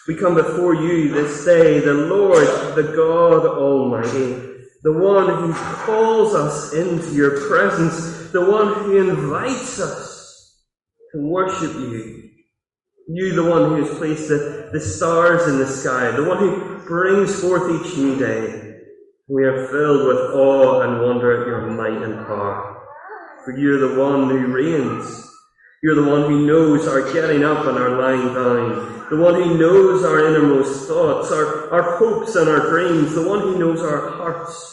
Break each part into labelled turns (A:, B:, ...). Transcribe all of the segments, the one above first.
A: We come before you this day, the Lord, the God Almighty, the one who calls us into your presence, the one who invites us to worship you. You, the one who has placed the stars in the sky, the one who brings forth each new day. We are filled with awe and wonder at your might and power. For you're the one who reigns. You're the one who knows our getting up and our lying down. The one who knows our innermost thoughts, our hopes and our dreams. The one who knows our hearts.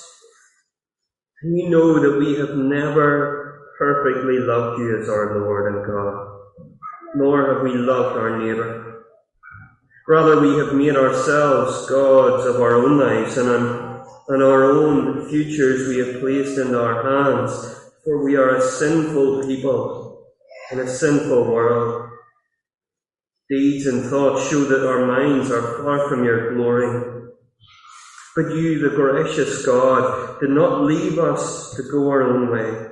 A: And you know that we have never perfectly loved you as our Lord and God. Nor have we loved our neighbour. Rather, we have made ourselves gods of our own lives, and our own futures we have placed into our hands, for we are a sinful people in a sinful world. Deeds and thoughts show that our minds are far from your glory. But you, the gracious God, did not leave us to go our own way,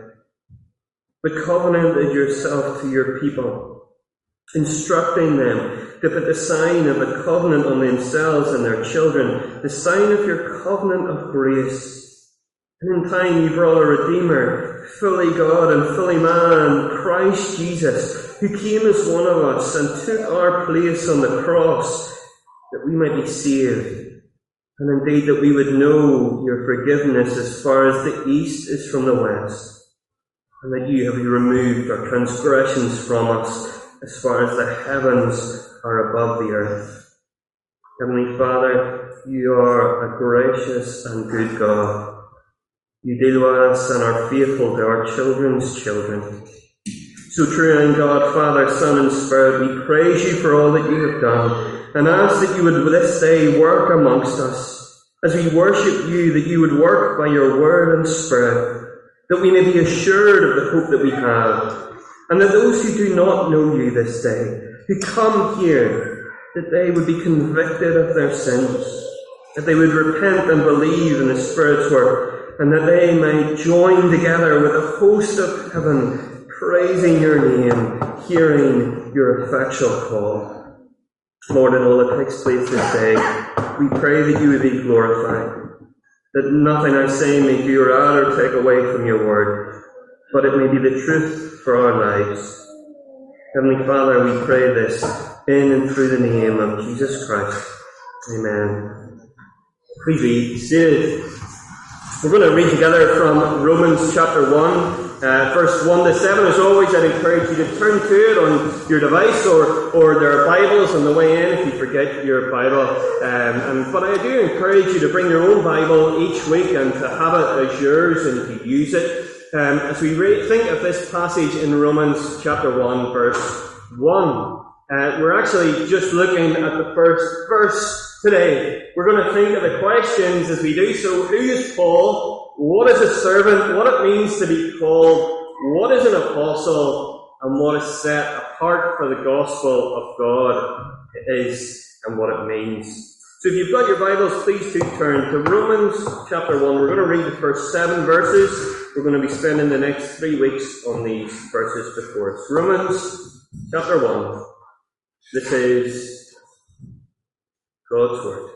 A: but covenanted yourself to your people, instructing them to put the sign of the covenant on themselves and their children, the sign of your covenant of grace. And in time you brought a Redeemer, fully God and fully man, Christ Jesus, who came as one of us and took our place on the cross, that we might be saved, and indeed that we would know your forgiveness as far as the east is from the west, and that you have removed our transgressions from us as far as the heavens are above the earth. Heavenly Father, you are a gracious and good God. You deal with us and are faithful to our children's children. So true and God, Father, Son and Spirit, we praise you for all that you have done, and ask that you would this day work amongst us. As we worship you, that you would work by your word and Spirit, that we may be assured of the hope that we have, and that those who do not know you this day, who come here, that they would be convicted of their sins, that they would repent and believe in the Spirit's work, and that they may join together with a host of heaven, praising your name, hearing your effectual call. Lord, in all that takes place this day, we pray that you would be glorified, that nothing I say may do or add or take away from your word, but it may be the truth for our lives. Heavenly Father, we pray this in and through the name of Jesus Christ. Amen. Please be seated. We're going to read together from Romans chapter 1, verse 1 to 7. As always, I'd encourage you to turn to it on your device, or there are Bibles on the way in if you forget your Bible. But I do encourage you to bring your own Bible each week and to have it as yours and to use it. As we think of this passage in Romans chapter 1, verse 1, we're actually just looking at the first verse today. We're going to think of the questions as we do so. Who is Paul? What is a servant? What it means to be called? What is an apostle? And what is set apart for the gospel of God is and what it means. So if you've got your Bibles, please do turn to Romans chapter 1. We're going to read the first 7 verses. We're going to be spending the next 3 weeks on these verses before us. Romans chapter 1. This is God's Word.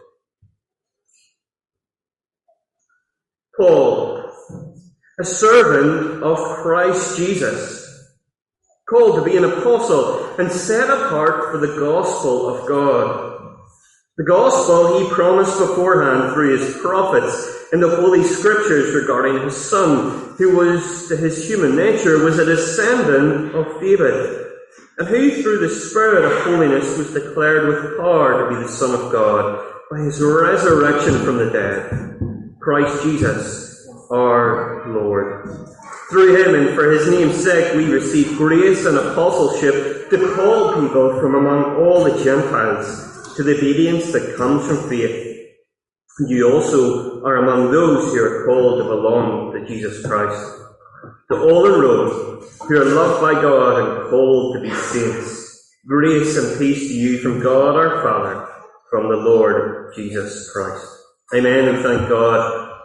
A: Paul, a servant of Christ Jesus, called to be an apostle and set apart for the gospel of God. The gospel he promised beforehand through his prophets in the Holy Scriptures regarding his Son, who was, to his human nature, was a descendant of David, and who through the Spirit of holiness was declared with power to be the Son of God by his resurrection from the dead, Christ Jesus, our Lord. Through him and for his name's sake we receive grace and apostleship to call people from among all the Gentiles to the obedience that comes from faith. You also are among those who are called to belong to Jesus Christ. To all in Rome, who are loved by God and called to be saints, grace and peace to you from God our Father, from the Lord Jesus Christ. Amen, and thank God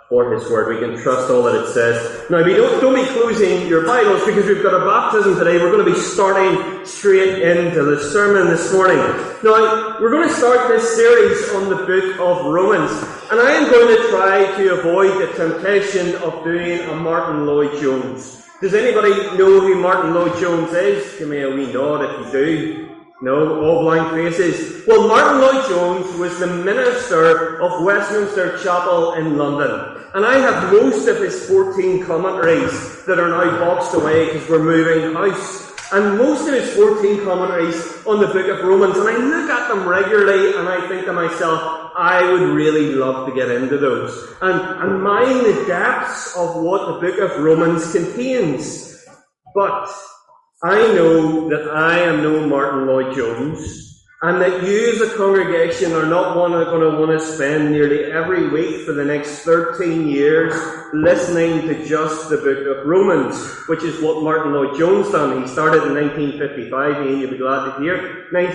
A: for His Word. We can trust all that it says. Now, don't be closing your Bibles because we've got a baptism today. We're going to be starting straight into the sermon this morning. Now, we're going to start this series on the book of Romans. And I am going to try to avoid the temptation of doing a Martin Lloyd-Jones. Does anybody know who Martin Lloyd-Jones is? Give me a wee nod if you do. No, all blank faces. Well, Martin Lloyd-Jones was the minister of Westminster Chapel in London. And I have most of his 14 commentaries that are now boxed away because we're moving house. And most of his 14 commentaries on the book of Romans. And I look at them regularly and I think to myself, I would really love to get into those. And mine the depths of what the book of Romans contains. But I know that I am no Martin Lloyd-Jones, and that you as a congregation are not going to want to spend nearly every week for the next 13 years listening to just the book of Romans, which is what Martin Lloyd-Jones done. He started in 1955, and you'll be glad to hear,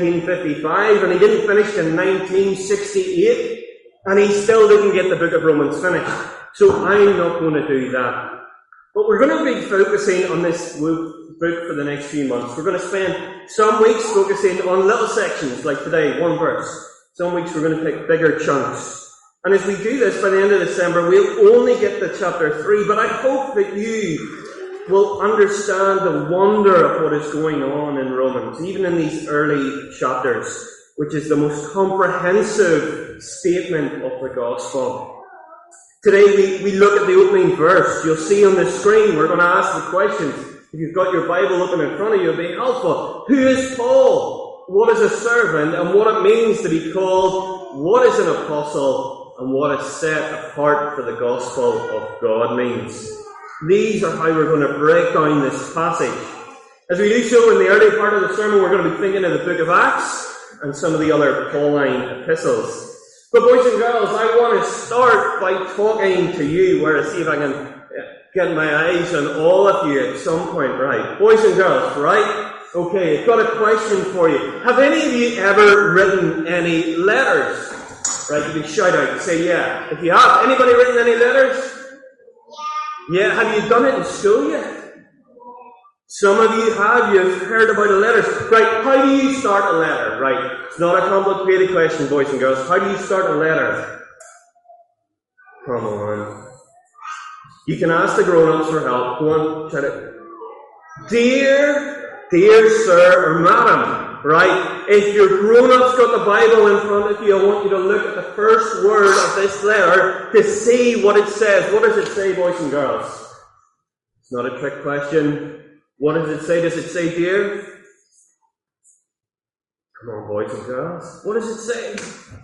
A: 1955, and he didn't finish in 1968, and he still didn't get the book of Romans finished. So I'm not going to do that. But we're going to be focusing on this book for the next few months. We're going to spend some weeks focusing on little sections, like today, one verse. Some weeks we're going to take bigger chunks. And as we do this, by the end of December, we'll only get to chapter 3, but I hope that you will understand the wonder of what is going on in Romans, even in these early chapters, which is the most comprehensive statement of the gospel. Today we look at the opening verse. You'll see on the screen, we're going to ask the questions. If you've got your Bible open in front of you, it'll be helpful. Who is Paul? What is a servant? And what it means to be called? What is an apostle? And what is set apart for the gospel of God means. These are how we're going to break down this passage. As we do so in the early part of the sermon, we're going to be thinking of the book of Acts and some of the other Pauline epistles. But boys and girls, I want to start by talking to you, where I see if I can get my eyes on all of you at some point, right? Boys and girls, right? Okay, I've got a question for you. Have any of you ever written any letters? Right, you can shout out and say, yeah. If you have, anybody written any letters? Yeah, have you done it in school yet? Some of you have. You've heard about letters. Right, how do you start a letter? Right, it's not a complicated question, boys and girls. How do you start a letter? Come on. You can ask the grown-ups for help. Go on, try it. Dear sir or madam, right? If your grown-up's got the Bible in front of you, I want you to look at the first word of this letter to see what it says. What does it say, boys and girls? It's not a trick question. What does it say? Does it say dear? Come on, boys and girls. What does it say?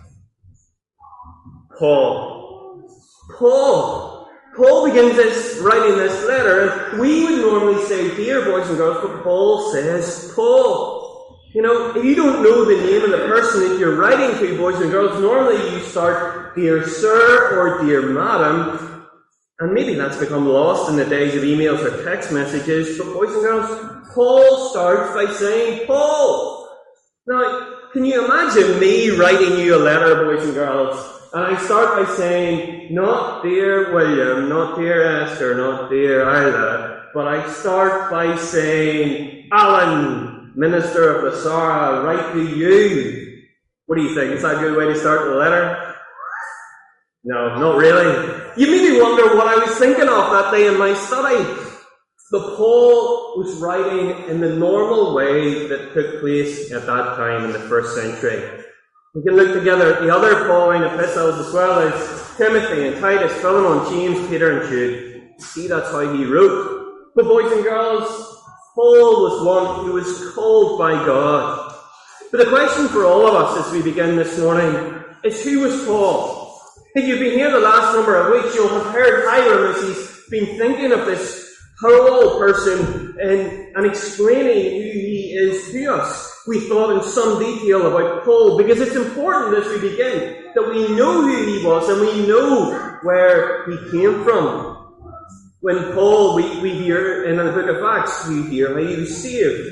A: Paul. Paul begins writing this letter, and we would normally say dear, boys and girls, but Paul says Paul. You know, if you don't know the name of the person that you're writing to, boys and girls, normally you start dear sir or dear madam. And maybe that's become lost in the days of emails or text messages, but boys and girls, Paul starts by saying Paul. Now, can you imagine me writing you a letter, boys and girls, and I start by saying, not dear William, not dear Esther, not dear Isla, but I start by saying, Alan, minister of the Sarah, write to you. What do you think? Is that a good way to start the letter? No, not really. You maybe wonder what I was thinking of that day in my study. But Paul was writing in the normal way that took place at that time in the first century. We can look together at the other Pauline epistles as well as Timothy and Titus, Philemon, James, Peter and Jude. See, that's how he wrote. But boys and girls, Paul was one who was called by God. But the question for all of us as we begin this morning is, who was Paul? If you've been here the last number of weeks, you'll have heard Hiram as he's been thinking of this Paul person and explaining who he is to us. We thought in some detail about Paul because it's important as we begin that we know who he was and we know where he came from. When Paul, we hear in the book of Acts, we hear how he was saved.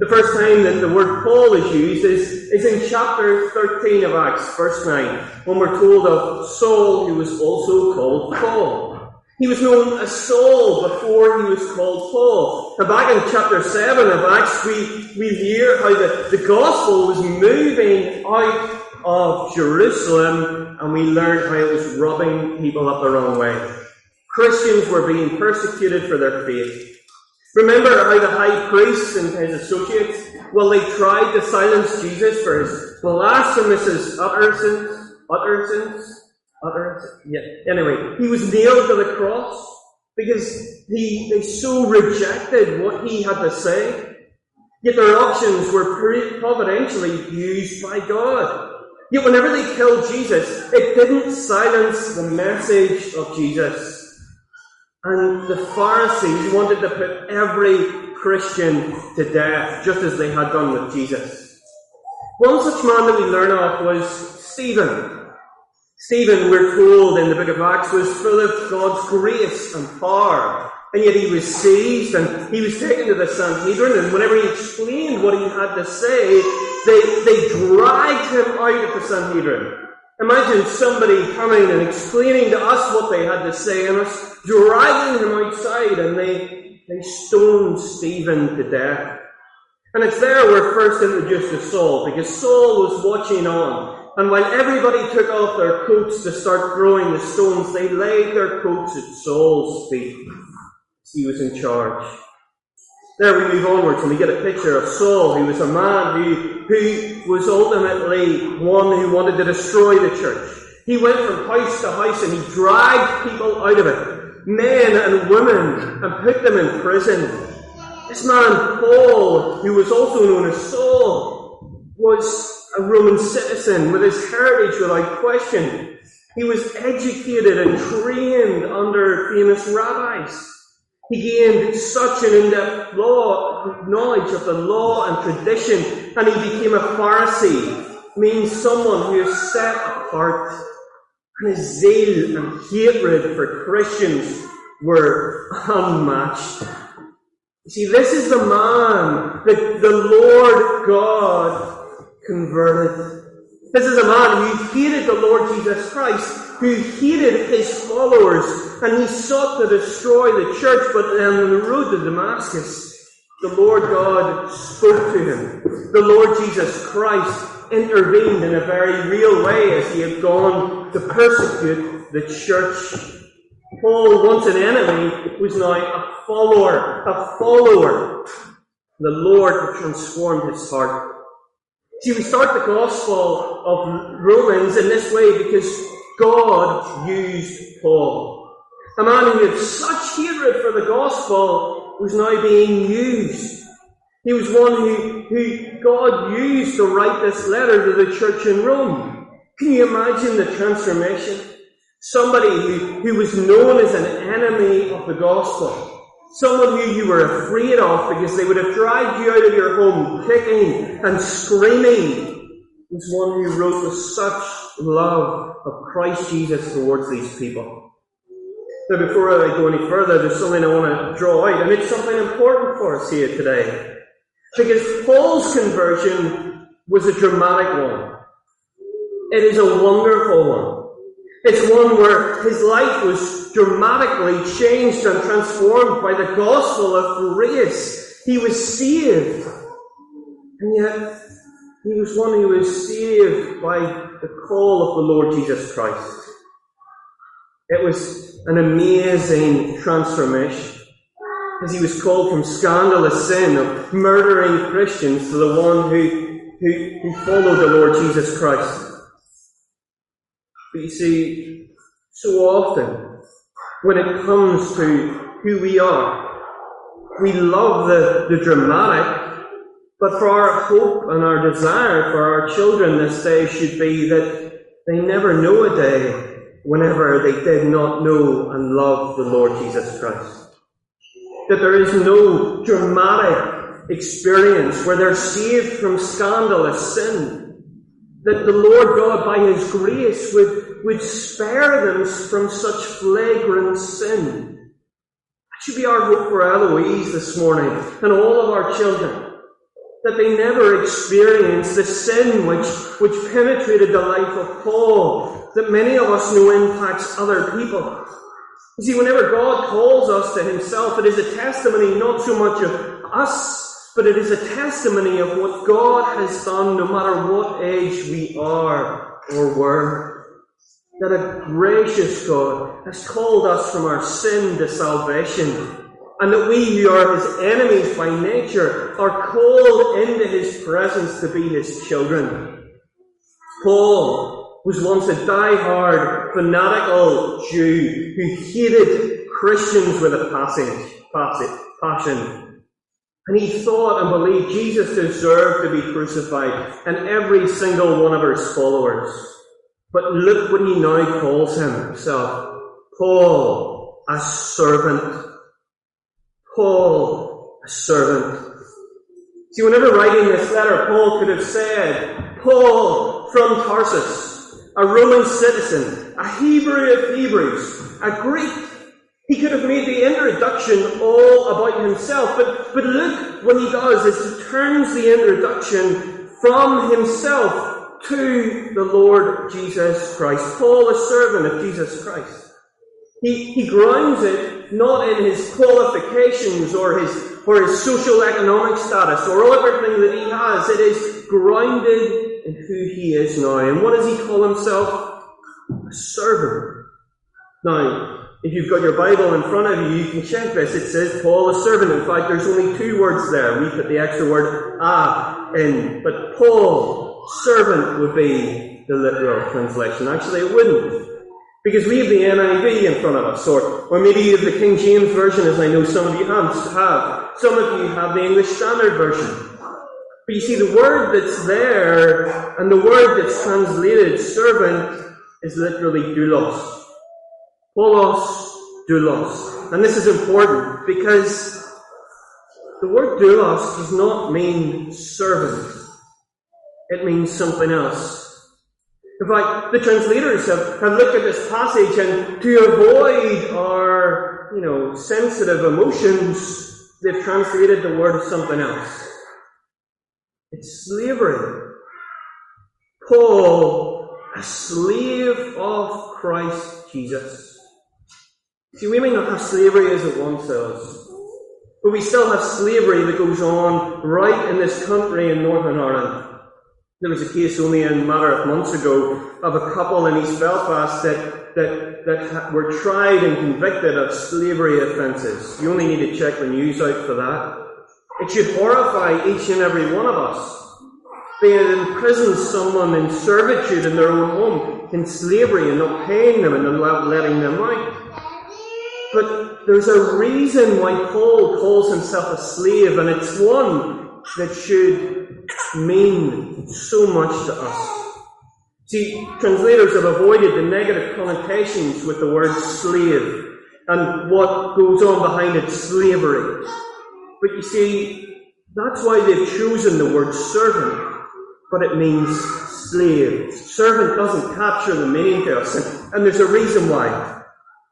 A: The first time that the word Paul is used is in chapter 13 of Acts, verse 9, when we're told of Saul, who was also called Paul. He was known as Saul before he was called Paul. And back in chapter 7 of Acts, we hear how the gospel was moving out of Jerusalem, and we learn how it was rubbing people up the wrong way. Christians were being persecuted for their faith. Remember how the high priests and his associates, well, they tried to silence Jesus for his blasphemous utterances. Yeah. Anyway, he was nailed to the cross because they so rejected what he had to say. Yet their actions were providentially used by God. Yet whenever they killed Jesus, it didn't silence the message of Jesus. And the Pharisees wanted to put every Christian to death, just as they had done with Jesus. One such man that we learn of was Stephen. Stephen, we're told in the book of Acts, was full of God's grace and power. And yet he was seized and he was taken to the Sanhedrin, and whenever he explained what he had to say, they dragged him out of the Sanhedrin. Imagine somebody coming and explaining to us what they had to say and us dragging him outside, and they stoned Stephen to death. And it's there we're first introduced to Saul, because Saul was watching on. And while everybody took off their coats to start throwing the stones, they laid their coats at Saul's feet. He was in charge. There we move onwards and we get a picture of Saul, who was a man who was ultimately one who wanted to destroy the church. He went from house to house and he dragged people out of it, men and women, and put them in prison. This man, Paul, who was also known as Saul, was a Roman citizen with his heritage without question. He was educated and trained under famous rabbis. He gained such an in-depth knowledge of the law and tradition, and he became a Pharisee, meaning someone who is set apart. And his zeal and hatred for Christians were unmatched. You see, this is the man that the Lord God converted. This is a man who hated the Lord Jesus Christ, who hated his followers, and he sought to destroy the church, but on the road to Damascus, the Lord God spoke to him. The Lord Jesus Christ intervened in a very real way as he had gone to persecute the church. Paul, once an enemy, was now a follower. The Lord transformed his heart. See, we start the Gospel of Romans in this way because God used Paul. A man who had such hatred for the Gospel was now being used. He was one who God used to write this letter to the church in Rome. Can you imagine the transformation? Somebody who was known as an enemy of the Gospel. Someone who you were afraid of because they would have dragged you out of your home kicking and screaming, was one who wrote with such love of Christ Jesus towards these people. Now, before I go any further, there's something I want to draw out, and it's something important for us here today. Because Paul's conversion was a dramatic one. It is a wonderful one. It's one where his life was dramatically changed and transformed by the gospel of grace. He was saved. And yet, he was one who was saved by the call of the Lord Jesus Christ. It was an amazing transformation, as he was called from scandalous sin of murdering Christians to the one who followed the Lord Jesus Christ. But you see, so often, when it comes to who we are, we love the dramatic, but for our hope and our desire for our children this day should be that they never know a day whenever they did not know and love the Lord Jesus Christ. That there is no dramatic experience where they're saved from scandalous sin. That the Lord God, by His grace, would spare them from such flagrant sin. That should be our hope for Eloise this morning and all of our children. that they never experienced the sin which penetrated the life of Paul, that many of us know impacts other people. You see, whenever God calls us to himself, it is a testimony not so much of us, but it is a testimony of what God has done no matter what age we are or were. That a gracious God has called us from our sin to salvation, and that we who are his enemies by nature are called into his presence to be his children. Paul was once a die-hard, fanatical Jew who hated Christians with a passion. And he thought and believed Jesus deserved to be crucified, and every single one of his followers. But look what he now calls himself. Paul, a servant. Paul, a servant. See, whenever writing this letter, Paul could have said, Paul from Tarsus, a Roman citizen, a Hebrew of Hebrews, a Greek. He could have made the introduction all about himself, but look what he does is he turns the introduction from himself to the Lord Jesus Christ. Paul, a servant of Jesus Christ. He grounds it not in his qualifications or his social economic status or everything that he has. It is grounded in who he is now. And what does he call himself? A servant. Now, if you've got your Bible in front of you, you can check this. It says Paul, a servant. In fact, there's only two words there. We put the extra word in. But Paul, servant, would be the literal translation. Actually, it wouldn't. Because we have the NIV in front of us, or maybe you have the King James Version, as I know some of you have. Some of you have the English Standard Version. But you see, the word that's there, and the word that's translated servant, is literally doulos. Paulos, doulos. And this is important, because the word doulos does not mean servant. It means something else. In fact, the translators have looked at this passage, and to avoid our, sensitive emotions, they've translated the word something else. It's slavery. Paul, a slave of Christ Jesus. See, we may not have slavery as it once was, but we still have slavery that goes on right in this country in Northern Ireland. There was a case only a matter of months ago of a couple in East Belfast that were tried and convicted of slavery offences. You only need to check the news out for that. It should horrify each and every one of us. They had imprisoned someone in servitude in their own home, in slavery, and not paying them and not letting them out. But there's a reason why Paul calls himself a slave, and it's one that should mean so much to us. See, translators have avoided the negative connotations with the word slave and what goes on behind it, slavery. But you see, that's why they've chosen the word servant, but it means slave. Servant doesn't capture the meaning to us, and there's a reason why.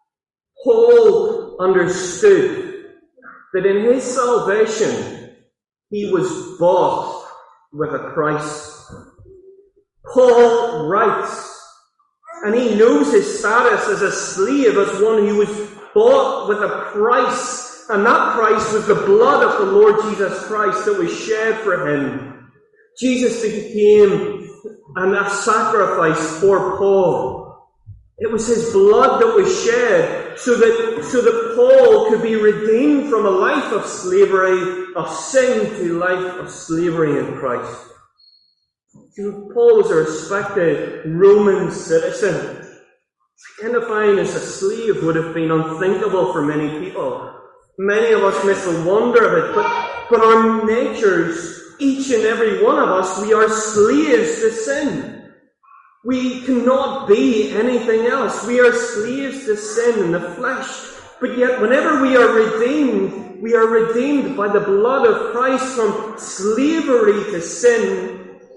A: Paul understood that in his salvation, he was bought with a price. Paul writes, and he knows his status as a slave, as one who was bought with a price, and that price was the blood of the Lord Jesus Christ that was shed for him. Jesus became a sacrifice for Paul. It was his blood that was shed so that Paul could be redeemed from a life of slavery, of sin, to a life of slavery in Christ. Paul was a respected Roman citizen. Identifying as a slave would have been unthinkable for many people. Many of us miss the wonder of it, but our natures, each and every one of us, we are slaves to sin. We cannot be anything else. We are slaves to sin in the flesh. But yet, whenever we are redeemed by the blood of Christ from slavery to sin.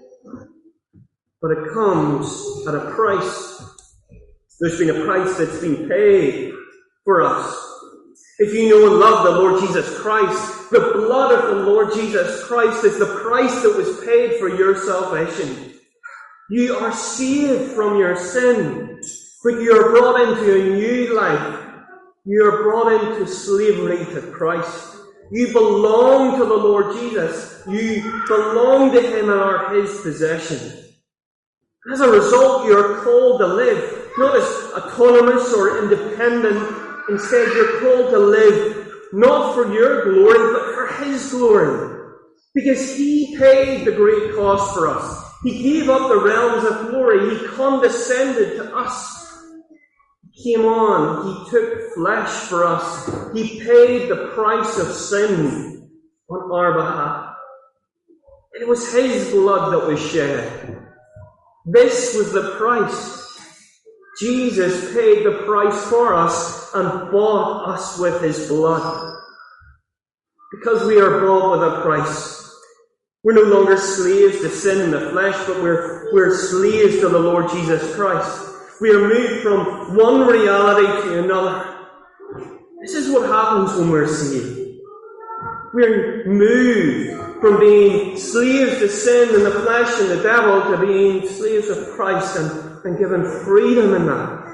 A: But it comes at a price. There's been a price that's been paid for us. If you know and love the Lord Jesus Christ, The blood of the Lord Jesus Christ is the price that was paid for your salvation. You are saved from your sin, but you are brought into a new life. You are brought into slavery to Christ. You belong to the Lord Jesus. You belong to him and are his possession. As a result, you are called to live, not as autonomous or independent. Instead, you're called to live not for your glory, but for his glory. Because he paid the great cost for us. He gave up the realms of glory. He condescended to us. He came on. He took flesh for us. He paid the price of sin on our behalf. It was his blood that was shed. This was the price. Jesus paid the price for us and bought us with his blood. Because we are bought with a price, we're no longer slaves to sin in the flesh, but we're slaves to the Lord Jesus Christ. We are moved from one reality to another. This is what happens when we're saved. We're moved from being slaves to sin and the flesh and the devil to being slaves of Christ and given freedom in that.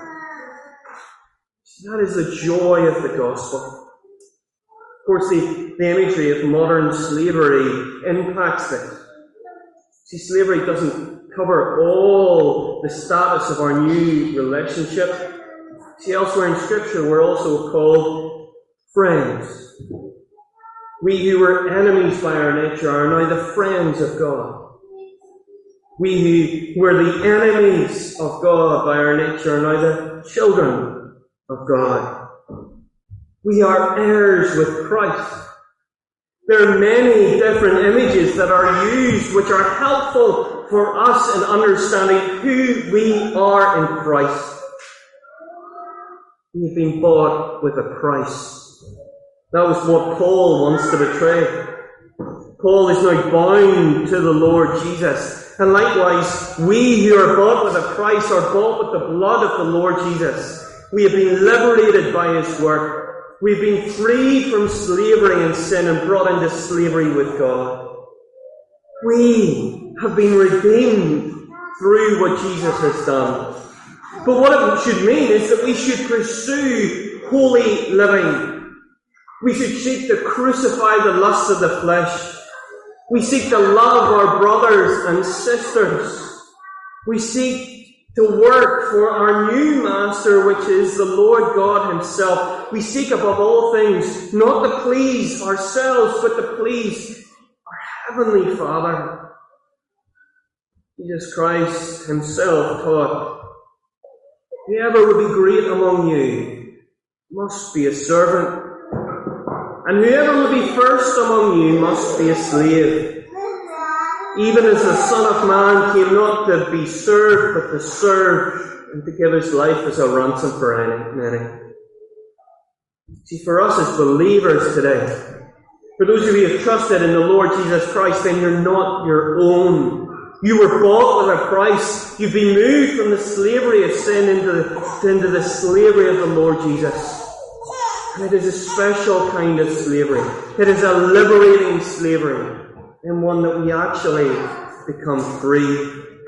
A: That is the joy of the gospel. Of course, the imagery of modern slavery impacts this. See, slavery doesn't cover all the status of our new relationship. See, elsewhere in Scripture, we're also called friends. We who were enemies by our nature are now the friends of God. We who were the enemies of God by our nature are now the children of God. We are heirs with Christ. There are many different images that are used which are helpful for us in understanding who we are in Christ. We have been bought with a price. That was what Paul wants to betray. Paul is now bound to the Lord Jesus. And likewise, we who are bought with a price are bought with the blood of the Lord Jesus. We have been liberated by his work. We've been freed from slavery and sin and brought into slavery with God. We have been redeemed through what Jesus has done. But what it should mean is that we should pursue holy living. We should seek to crucify the lusts of the flesh. We seek to love our brothers and sisters. We seek to work for our new master, which is the Lord God himself. We seek above all things not to please ourselves, but to please our heavenly Father. Jesus Christ himself taught, whoever would be great among you must be a servant, and whoever would be first among you must be a slave. Even as the Son of Man came not to be served, but to serve, and to give his life as a ransom for many. See, for us as believers today, for those of you who have trusted in the Lord Jesus Christ, then you're not your own. You were bought with a price. You've been moved from the slavery of sin into the slavery of the Lord Jesus. And it is a special kind of slavery. It is a liberating slavery, and one that we actually become free.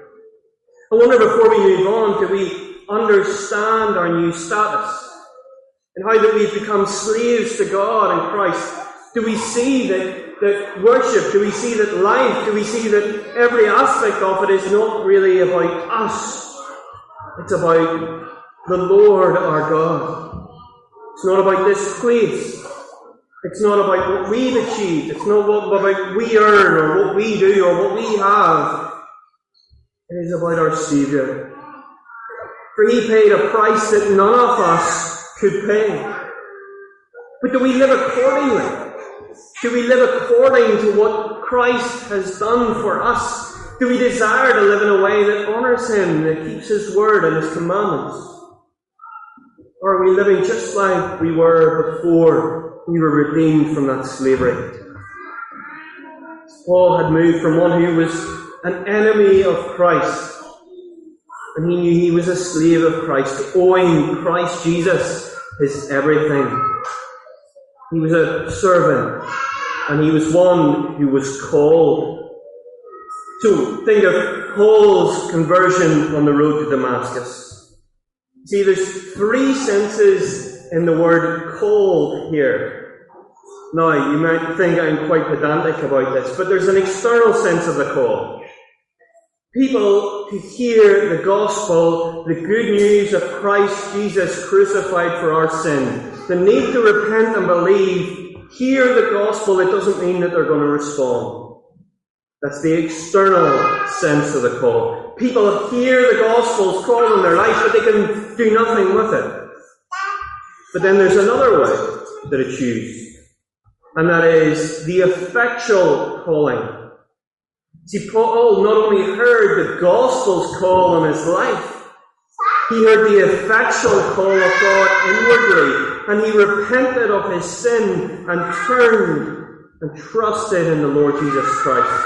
A: I wonder, before we move on, do we understand our new status? And how that we've become slaves to God in Christ? Do we see that worship, do we see that life, do we see that every aspect of it is not really about us? It's about the Lord our God. It's not about this place. It's not about what we've achieved. It's not about what we earn or what we do or what we have. It is about our Saviour. For he paid a price that none of us could pay. But do we live accordingly? Do we live according to what Christ has done for us? Do we desire to live in a way that honours him, that keeps his word and his commandments? Or are we living just like we were before we were redeemed from that slavery? Paul had moved from one who was an enemy of Christ, and he knew he was a slave of Christ, owing Christ Jesus his everything. He was a servant. and he was one who was called. So think of Paul's conversion on the road to Damascus. See, there's three senses in the word called here. Now, you might think I'm quite pedantic about this, but there's an external sense of the call. People to hear the gospel, the good news of Christ Jesus crucified for our sin, the need to repent and believe, hear the gospel. It doesn't mean that they're going to respond. That's the external sense of the call. People hear the gospel's call in their life, but they can do nothing with it. But then there's another way that it's used, and that is the effectual calling. See, Paul not only heard the gospel's call on his life, he heard the effectual call of God inwardly, and he repented of his sin and turned and trusted in the Lord Jesus Christ.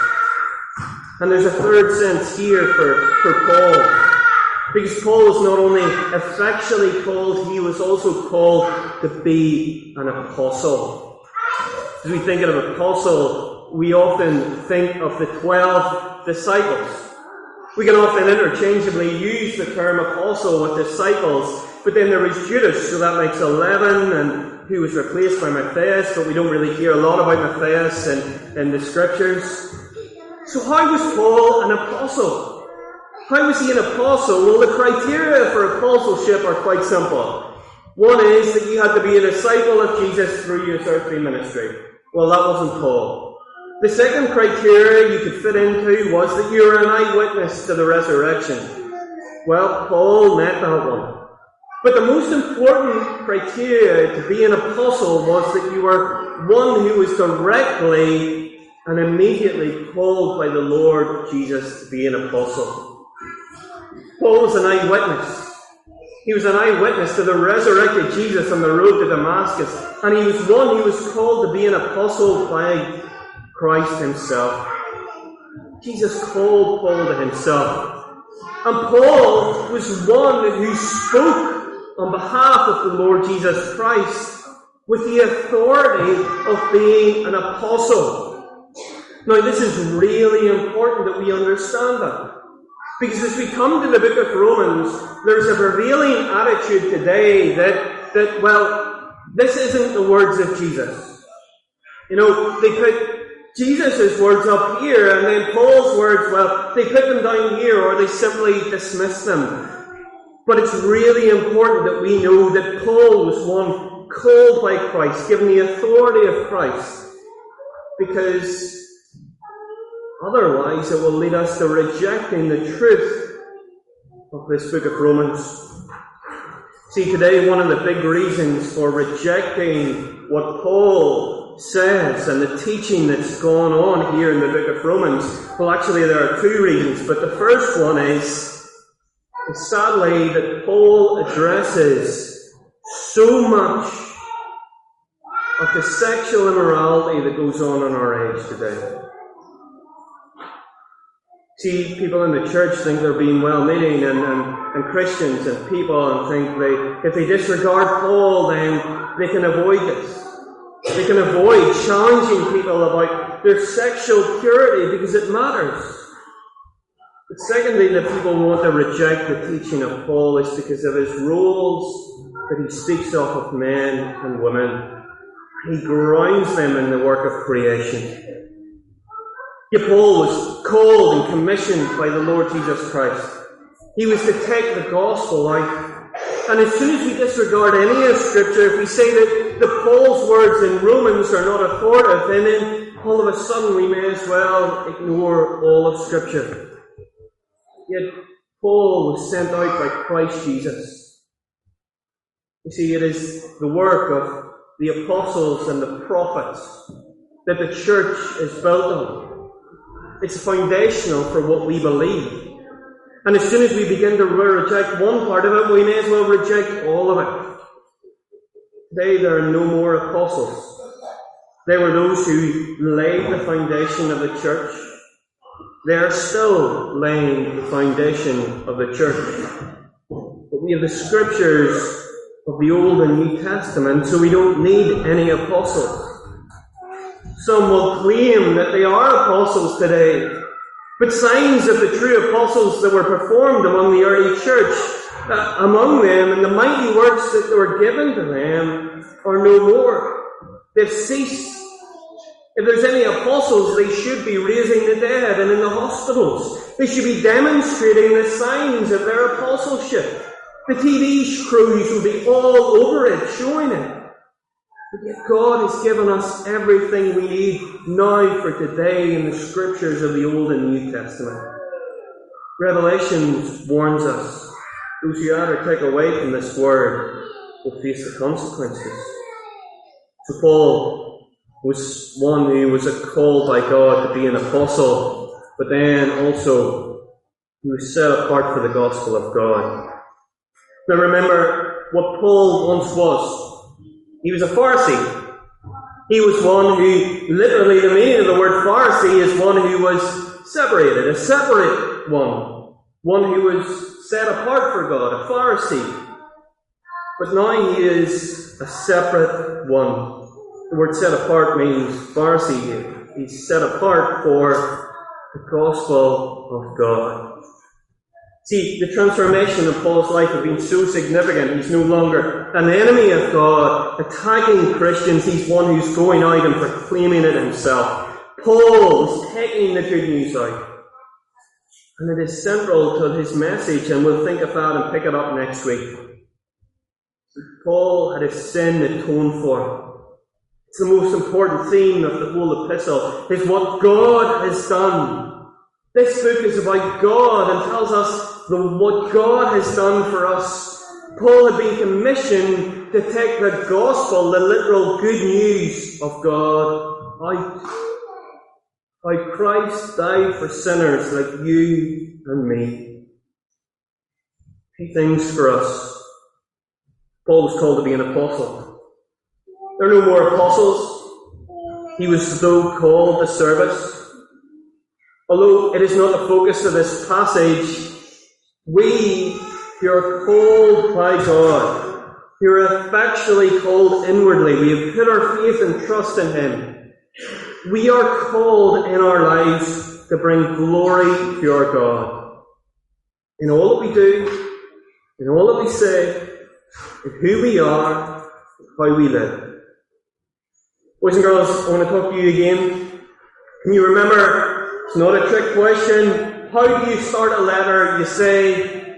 A: And there's a third sense here for Paul, because Paul was not only effectually called, he was also called to be an apostle. As we think of an apostle, we often think of the 12 disciples. We can often interchangeably use the term apostle with disciples, but then there was Judas, so that makes 11, and who was replaced by Matthias, but we don't really hear a lot about Matthias in the scriptures. So how was Paul an apostle? How was he an apostle? Well, the criteria for apostleship are quite simple. One is that you had to be a disciple of Jesus through your earthly ministry. Well, that wasn't Paul. The second criteria you could fit into was that you were an eyewitness to the resurrection. Well, Paul met that one. But the most important criteria to be an apostle was that you were one who was directly and immediately called by the Lord Jesus to be an apostle. Paul was an eyewitness. He was an eyewitness to the resurrected Jesus on the road to Damascus, and he was one who was called to be an apostle by Christ himself. Jesus called Paul to himself. And Paul was one who spoke on behalf of the Lord Jesus Christ with the authority of being an apostle. Now, this is really important that we understand that. Because as we come to the book of Romans, there's a prevailing attitude today that well, this isn't the words of Jesus. You know, they put Jesus' words up here, and then Paul's words, well, they put them down here, or they simply dismiss them. But it's really important that we know that Paul was one called by Christ, given the authority of Christ, because otherwise it will lead us to rejecting the truth of this book of Romans. See, today one of the big reasons for rejecting what Paul says and the teaching that's gone on here in the book of Romans, well, actually there are two reasons, but the first one is sadly that Paul addresses so much of the sexual immorality that goes on in our age today. See, people in the church think they're being well-meaning and Christians and people, and think if they disregard Paul, then they can avoid this. They can avoid challenging people about their sexual purity because it matters. But secondly, that people want to reject the teaching of Paul is because of his rules that he speaks of men and women. He grounds them in the work of creation. Yet Paul was called and commissioned by the Lord Jesus Christ. He was to take the gospel out. And as soon as we disregard any of Scripture, if we say that the Paul's words in Romans are not authoritative, then all of a sudden we may as well ignore all of Scripture. Yet Paul was sent out by Christ Jesus. You see, it is the work of the apostles and the prophets that the church is built on. It's foundational for what we believe. And as soon as we begin to reject one part of it, we may as well reject all of it. Today there are no more apostles. They were those who laid the foundation of the church. They are still laying the foundation of the church. But we have the scriptures of the Old and New Testament, so we don't need any apostles. Some will claim that they are apostles today, but signs of the true apostles that were performed among the early church, among them, and the mighty works that were given to them, are no more. They've ceased. If there's any apostles, they should be raising the dead and in the hospitals. They should be demonstrating the signs of their apostleship. The TV crews will be all over it, showing it. But yet God has given us everything we need now for today in the scriptures of the Old and New Testament. Revelation warns us, those who either take away from this word will face the consequences. So Paul was one who was called by God to be an apostle, but then also he was set apart for the gospel of God. Now remember what Paul once was. He was a Pharisee. He was one who, literally the meaning of the word Pharisee is one who was separated, a separate one who was set apart for God, a Pharisee. But now he is a separate one. The word set apart means Pharisee. He's set apart for the gospel of God. See, the transformation of Paul's life had been so significant. He's no longer an enemy of God, attacking Christians. He's one who's going out and proclaiming it himself. Paul is taking the good news out. And it is central to his message, and we'll think of that and pick it up next week. Paul had his sin atoned for. It's the most important theme of the whole epistle, is what God has done. This book is about God and tells us what God has done for us. Paul had been commissioned to take the gospel, the literal good news of God, out. How Christ died for sinners like you and me. Two things for us. Paul was called to be an apostle. There are no more apostles. He was though called to service. Although it is not the focus of this passage, we who are called by God, who are effectually called inwardly, we have put our faith and trust in Him. We are called in our lives to bring glory to our God. In all that we do, in all that we say, in who we are, how we live. Boys and girls, I want to talk to you again. Can you remember? It's not a trick question. How do you start a letter? You say,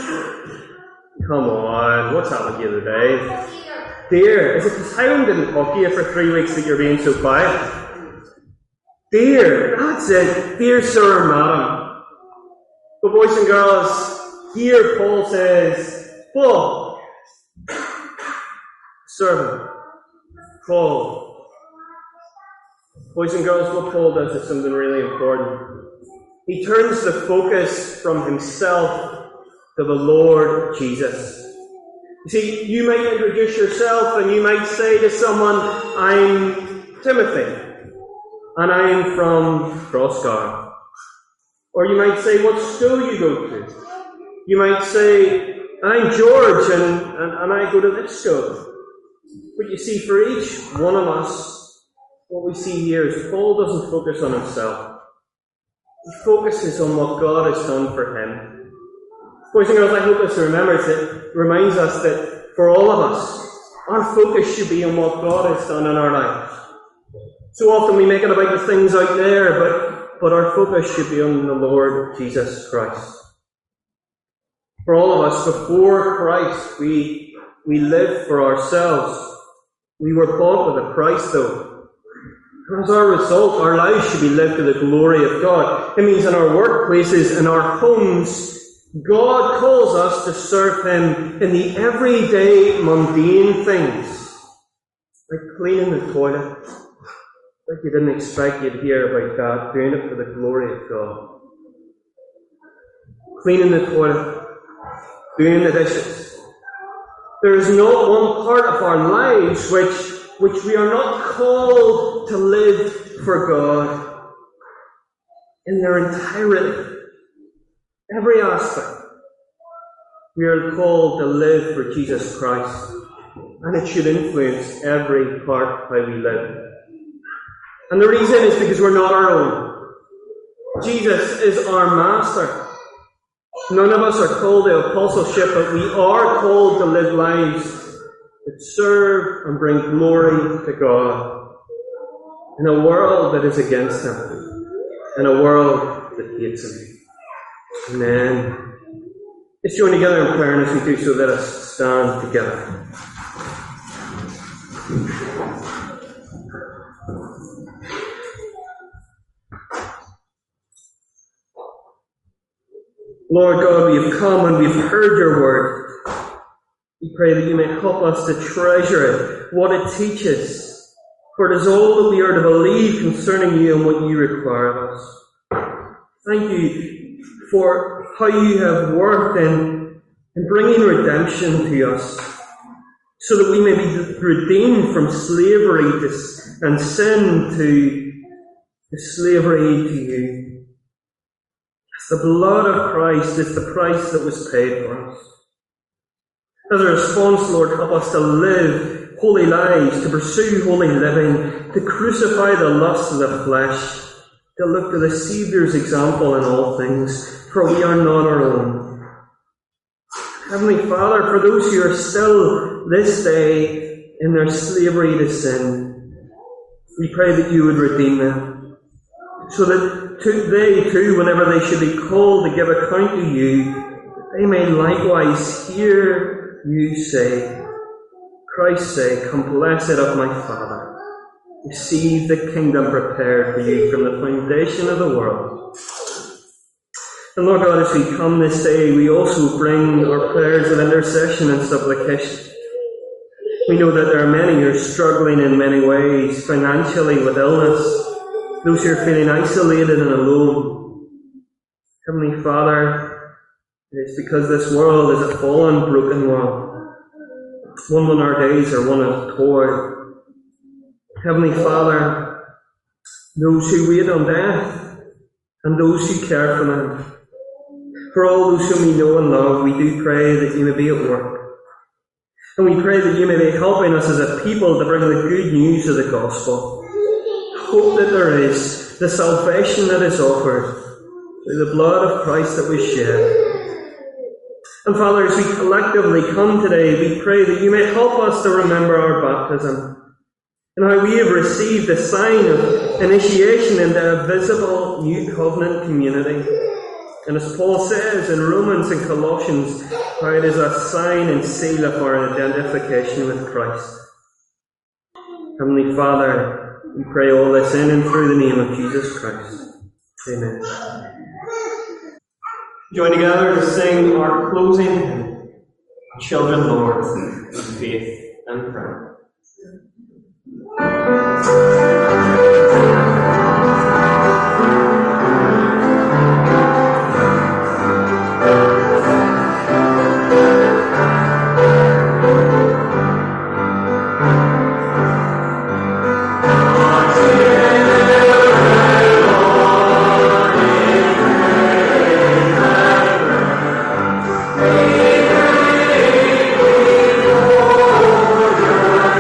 A: come on, what's happened to you today? Dear. Is it because Hiram didn't talk to you for 3 weeks that you're being so quiet? Dear. That's it. Dear sir or madam. But boys and girls, here Paul says, Paul, servant, Paul. Boys and girls, what Paul does is something really important. He turns the focus from himself to the Lord Jesus. You see, you might introduce yourself and you might say to someone, I'm Timothy, and I'm from Crossgar. Or you might say what school you go to. You might say, I'm George, and I go to this school. But you see, for each one of us, what we see here is Paul doesn't focus on himself. He focuses on what God has done for him. Boys and girls, I hope this reminds us that for all of us, our focus should be on what God has done in our lives. So often we make it about the things out there, but our focus should be on the Lord Jesus Christ. For all of us, before Christ, we live for ourselves. We were bought with a price, though. As our result, our lives should be lived to the glory of God. It means in our workplaces, in our homes, God calls us to serve Him in the everyday, mundane things. Like cleaning the toilet. Like you didn't expect you'd hear about God, doing it for the glory of God. Cleaning the toilet. Doing the dishes. There is not one part of our lives which we are not called to live for God in their entirety. Every aspect. We are called to live for Jesus Christ. And it should influence every part how we live. And the reason is because we're not our own. Jesus is our master. None of us are called to apostleship, but we are called to live lives that serve and bring glory to God in a world that is against Him, in a world that hates Him. Amen. Let's join together in prayer, and as we do so, let us stand together. Lord God, we have come and we've heard your word. We pray that you may help us to treasure it, what it teaches. For it is all that we are to believe concerning you and what you require of us. Thank you for how you have worked in bringing redemption to us, so that we may be redeemed from slavery and sin to slavery to you. The blood of Christ is the price that was paid for us. As a response, Lord, help us to live holy lives, to pursue holy living, to crucify the lusts of the flesh, to look to the Saviour's example in all things, for we are not our own. Heavenly Father, for those who are still this day in their slavery to sin, we pray that you would redeem them, so that they too, whenever they should be called to give account to you, they may likewise hear you say, Christ say, come blessed of my Father, receive the kingdom prepared for you from the foundation of the world. And Lord God, as we come this day, we also bring our prayers of intercession and supplication. We know that there are many who are struggling in many ways, financially, with illness, those who are feeling isolated and alone. Heavenly Father, it is because this world is a fallen, broken world, one when our days are one of toil. Heavenly Father, those who wait on death and those who care for them, for all those whom we know and love, we do pray that you may be at work. And we pray that you may be helping us as a people to bring the good news of the gospel. Hope that there is, the salvation that is offered through the blood of Christ that was shed. And Father, as we collectively come today, we pray that you may help us to remember our baptism and how we have received the sign of initiation into a visible new covenant community. And as Paul says in Romans and Colossians, how it is a sign and seal of our identification with Christ. Heavenly Father, we pray all this in and through the name of Jesus Christ. Amen. Join together to sing our closing hymn, Children, Lord, of Faith and Prayer.
B: Amen.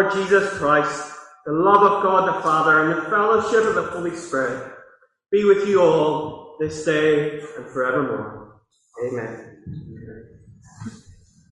A: Lord Jesus Christ, the love of God the Father, and the fellowship of the Holy Spirit be with you all this day and forevermore. Amen.